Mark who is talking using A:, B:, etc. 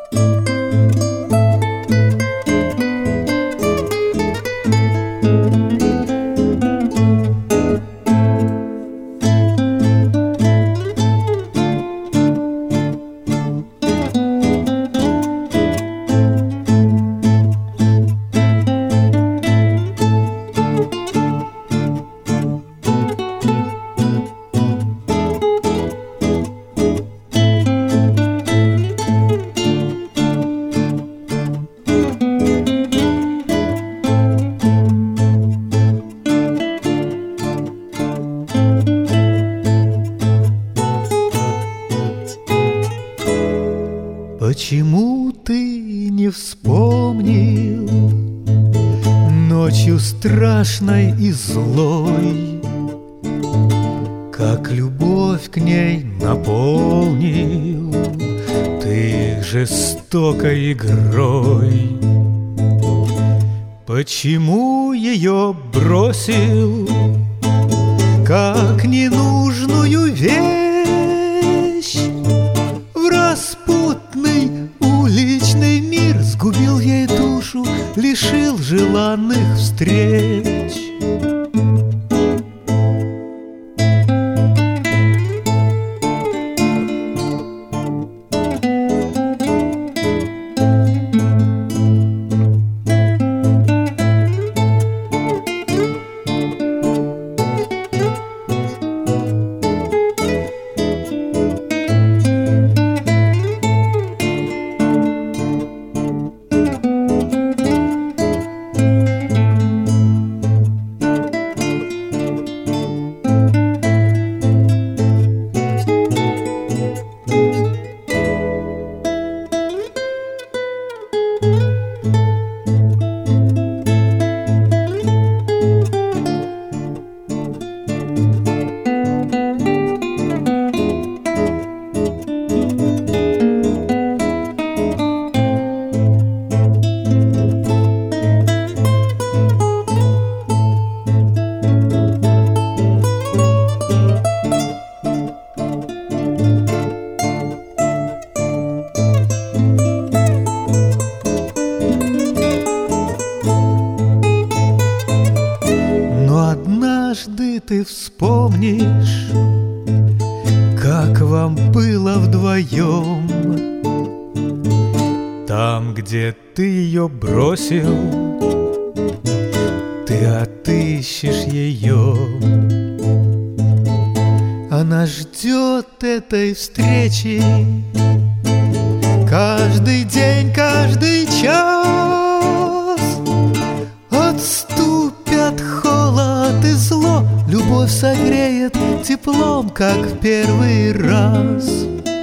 A: Почему ты не вспомнил ночью страшной и злой, как любовь к ней наполнил ты жестокой игрой? Почему ее бросил, как ненужную вещь, в распутный уличный мир, сгубил ей душу, лишил желанных встреч? Однажды ты вспомнишь, как вам было вдвоем, там, где ты ее бросил, ты отыщешь ее. Она ждет этой встречи каждый день, каждый час. Отступят холод и зло, любовь согреет теплом, как в первый раз.